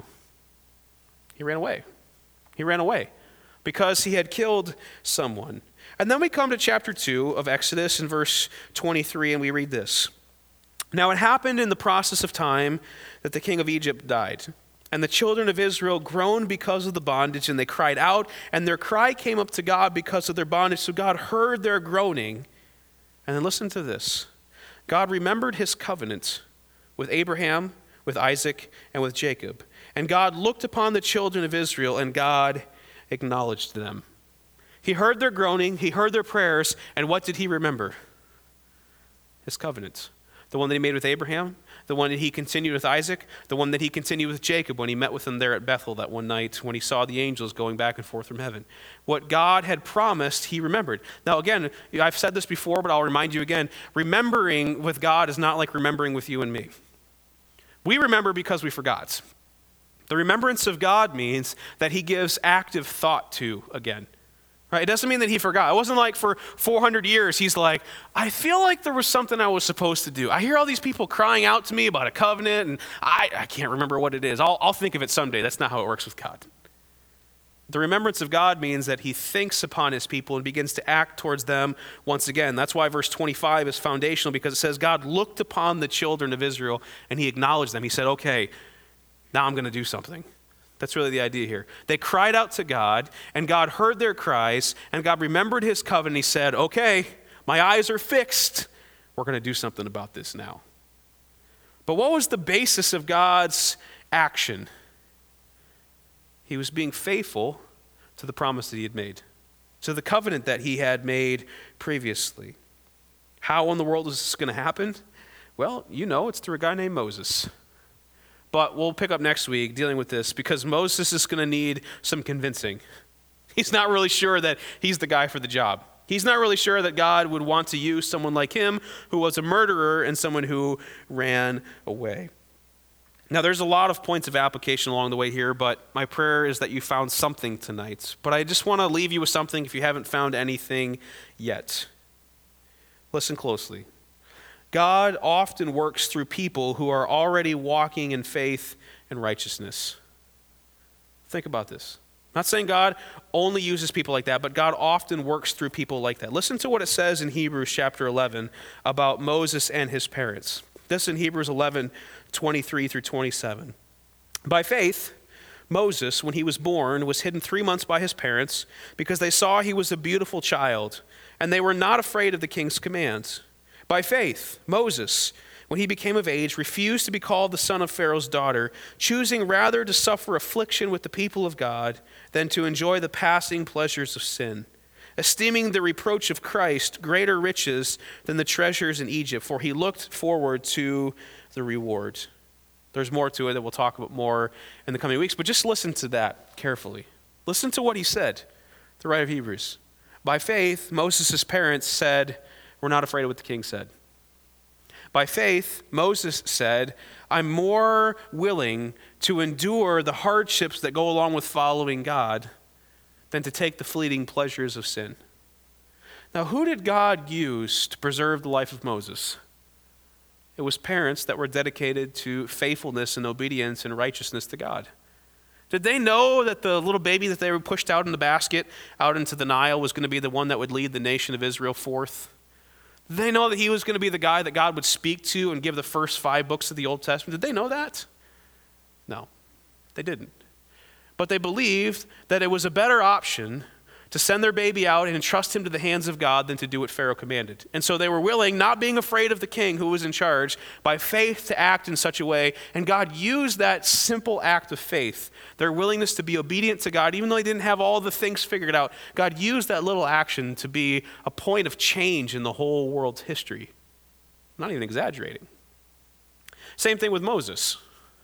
He ran away. He ran away because he had killed someone. And then we come to chapter two of Exodus in verse twenty-three, and we read this. "Now it happened in the process of time that the king of Egypt died. And the children of Israel groaned because of the bondage, and they cried out, and their cry came up to God because of their bondage. So God heard their groaning." And then listen to this. "God remembered his covenant with Abraham, with Isaac, and with Jacob. And God looked upon the children of Israel, and God acknowledged them." He heard their groaning, he heard their prayers, and what did he remember? His covenant. The one that he made with Abraham, the one that he continued with Isaac, the one that he continued with Jacob when he met with him there at Bethel that one night when he saw the angels going back and forth from heaven. What God had promised, he remembered. Now again, I've said this before, but I'll remind you again, remembering with God is not like remembering with you and me. We remember because we forgot. The remembrance of God means that he gives active thought to again. Right? It doesn't mean that he forgot. It wasn't like for four hundred years, he's like, "I feel like there was something I was supposed to do. I hear all these people crying out to me about a covenant, and I, I can't remember what it is. I'll, I'll think of it someday." That's not how it works with God. The remembrance of God means that he thinks upon his people and begins to act towards them once again. That's why verse twenty-five is foundational, because it says God looked upon the children of Israel and he acknowledged them. He said, "Okay, now I'm going to do something." That's really the idea here. They cried out to God, and God heard their cries, and God remembered his covenant. He said, "Okay, my eyes are fixed. We're going to do something about this now." But what was the basis of God's action? He was being faithful to the promise that he had made, to the covenant that he had made previously. How in the world is this going to happen? Well, you know, it's through a guy named Moses. But we'll pick up next week dealing with this because Moses is going to need some convincing. He's not really sure that he's the guy for the job. He's not really sure that God would want to use someone like him who was a murderer and someone who ran away. Now, there's a lot of points of application along the way here, but my prayer is that you found something tonight. But I just want to leave you with something if you haven't found anything yet. Listen closely. God often works through people who are already walking in faith and righteousness. Think about this. I'm not saying God only uses people like that, but God often works through people like that. Listen to what it says in Hebrews chapter eleven about Moses and his parents. This in Hebrews eleven, twenty-three through twenty-seven. "By faith, Moses, when he was born, was hidden three months by his parents because they saw he was a beautiful child, and they were not afraid of the king's commands. By faith, Moses, when he became of age, refused to be called the son of Pharaoh's daughter, choosing rather to suffer affliction with the people of God than to enjoy the passing pleasures of sin. esteeming the reproach of Christ greater riches than the treasures in Egypt, for he looked forward to the reward. There's more to it that we'll talk about more in the coming weeks, but just listen to that carefully. Listen to what he said, the writer of Hebrews. By faith, Moses' parents said, we're not afraid of what the king said. By faith, Moses said, I'm more willing to endure the hardships that go along with following God than to take the fleeting pleasures of sin. Now, who did God use to preserve the life of Moses? It was parents that were dedicated to faithfulness and obedience and righteousness to God. Did they know that the little baby that they were pushed out in the basket out into the Nile was going to be the one that would lead the nation of Israel forth? Did they know that he was going to be the guy that God would speak to and give the first five books of the Old Testament? Did they know that? No, they didn't. But they believed that it was a better option to send their baby out and entrust him to the hands of God than to do what Pharaoh commanded. And so they were willing, not being afraid of the king who was in charge, by faith to act in such a way. And God used that simple act of faith, their willingness to be obedient to God, even though they didn't have all the things figured out. God used that little action to be a point of change in the whole world's history. I'm not even exaggerating. Same thing with Moses.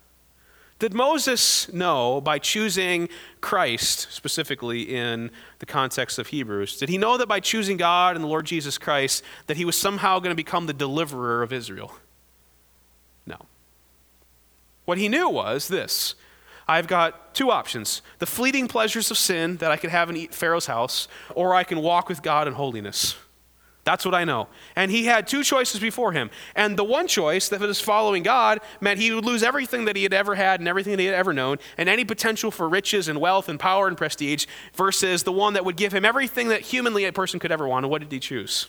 Did Moses know, by choosing Christ, specifically in the context of Hebrews, did he know that by choosing God and the Lord Jesus Christ, that he was somehow going to become the deliverer of Israel? No. What he knew was this: I've got two options. The fleeting pleasures of sin that I could have in Pharaoh's house, or I can walk with God in holiness. That's what I know. And he had two choices before him. And the one choice that was following God meant he would lose everything that he had ever had and everything that he had ever known, and any potential for riches and wealth and power and prestige, versus the one that would give him everything that humanly a person could ever want. And what did he choose?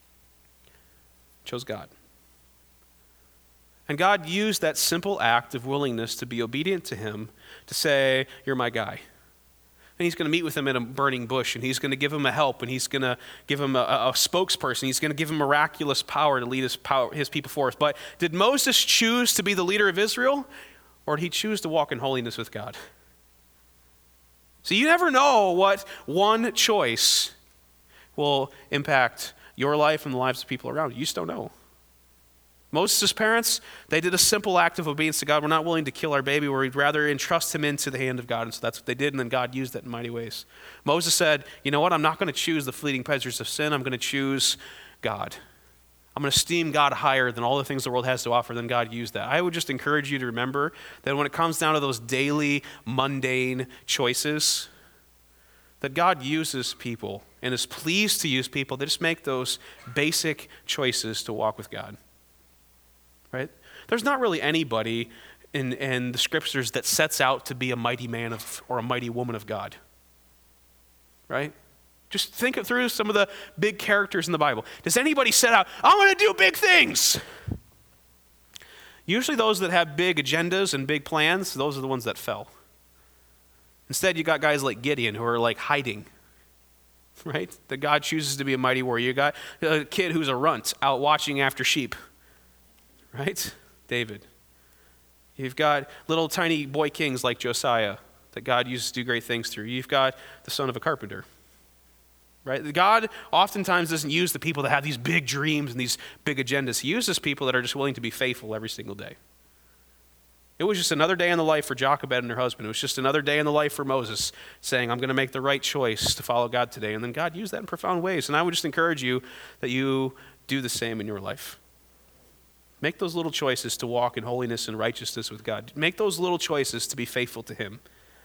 He chose God. And God used that simple act of willingness to be obedient to him to say, you're my guy. And he's going to meet with him in a burning bush, and he's going to give him a help, and he's going to give him a, a spokesperson. He's going to give him miraculous power to lead his, power, his people forth. But did Moses choose to be the leader of Israel, or did he choose to walk in holiness with God? So you never know what one choice will impact your life and the lives of people around you. You just don't know. Moses' parents, they did a simple act of obedience to God. We're not willing to kill our baby, where we'd rather entrust him into the hand of God. And so that's what they did, and then God used that in mighty ways. Moses said, you know what? I'm not going to choose the fleeting pleasures of sin. I'm going to choose God. I'm going to esteem God higher than all the things the world has to offer. Then God used that. I would just encourage you to remember that when it comes down to those daily, mundane choices, that God uses people and is pleased to use people that just make those basic choices to walk with God. Right? There's not really anybody in, in the scriptures that sets out to be a mighty man of or a mighty woman of God. Right? Just think it through some of the big characters in the Bible. Does anybody set out, I'm going to do big things? Usually those that have big agendas and big plans, those are the ones that fell. Instead, you got guys like Gideon who are like hiding. Right? That God chooses to be a mighty warrior. You got a kid who's a runt out watching after sheep. Right? David. You've got little tiny boy kings like Josiah that God uses to do great things through. You've got the son of a carpenter. Right? God oftentimes doesn't use the people that have these big dreams and these big agendas. He uses people that are just willing to be faithful every single day. It was just another day in the life for Jochebed and her husband. It was just another day in the life for Moses, saying, I'm going to make the right choice to follow God today. And then God used that in profound ways. And I would just encourage you that you do the same in your life. Make those little choices to walk in holiness and righteousness with God. Make those little choices to be faithful to him.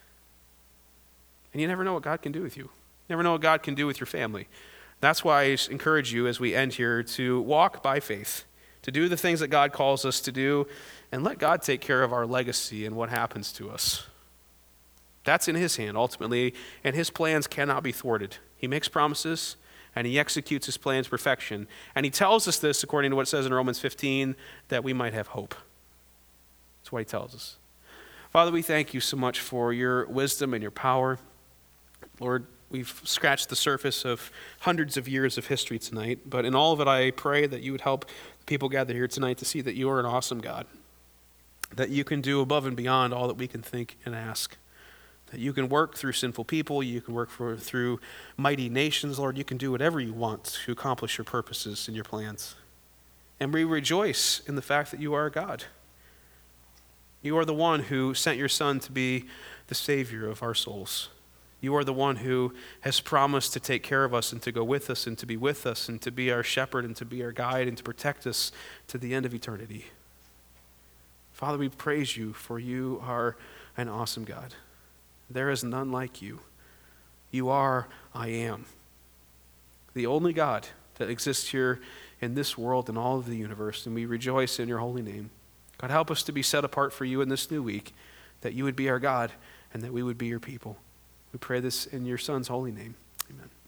And you never know what God can do with you. You never know what God can do with your family. That's why I encourage you as we end here to walk by faith, to do the things that God calls us to do, and let God take care of our legacy and what happens to us. That's in his hand ultimately, and his plans cannot be thwarted. He makes promises, and he executes his plans to perfection. And he tells us this, according to what it says in Romans fifteen, that we might have hope. That's what he tells us. Father, we thank you so much for your wisdom and your power. Lord, we've scratched the surface of hundreds of years of history tonight, but in all of it, I pray that you would help the people gathered here tonight to see that you are an awesome God, that you can do above and beyond all that we can think and ask. That you can work through sinful people, you can work for, through mighty nations, Lord. You can do whatever you want to accomplish your purposes and your plans. And we rejoice in the fact that you are a God. You are the one who sent your Son to be the Savior of our souls. You are the one who has promised to take care of us and to go with us and to be with us and to be our shepherd and to be our guide and to protect us to the end of eternity. Father, we praise you, for you are an awesome God. There is none like you. You are I Am, the only God that exists here in this world and all of the universe, and we rejoice in your holy name. God, help us to be set apart for you in this new week, that you would be our God and that we would be your people. We pray this in your Son's holy name. Amen.